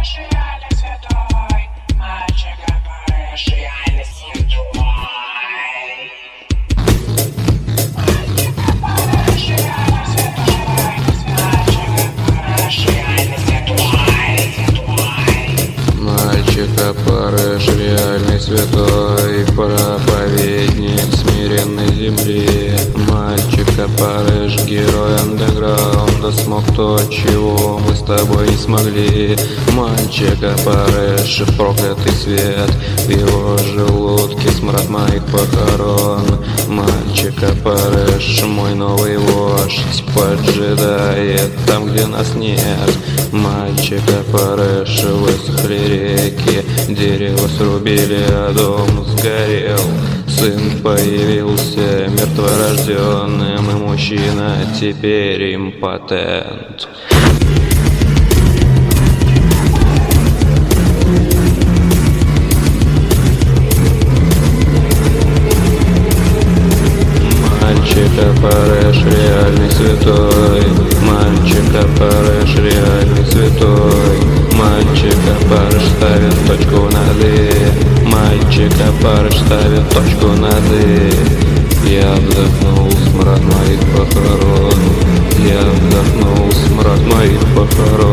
Опарыш, реальный святой, проповедник смиренной земли. Мальчик Опарыш, герой андеграунда, смог то, чего мы с тобой не смогли. Мальчик Опарыш, проклятый свет, в его желудке смрад моих похорон. Мальчик Опарыш, мой новый вождь, поджидает там, где нас нет. Мальчик Опарыш, высохли реки, дерево срубили, а дом сгорел. Сын появился мертворожденным, и мужчина теперь импотент. Мальчик Опарыш, реальный святой. Мальчик Опарыш, реальный святой. Мальчик Опарыш ставит точку над «и». Мальчик Опарыш ставит точку над «и». Я вдохнул смрад моих похорон. Я вдохнул смрад моих похорон.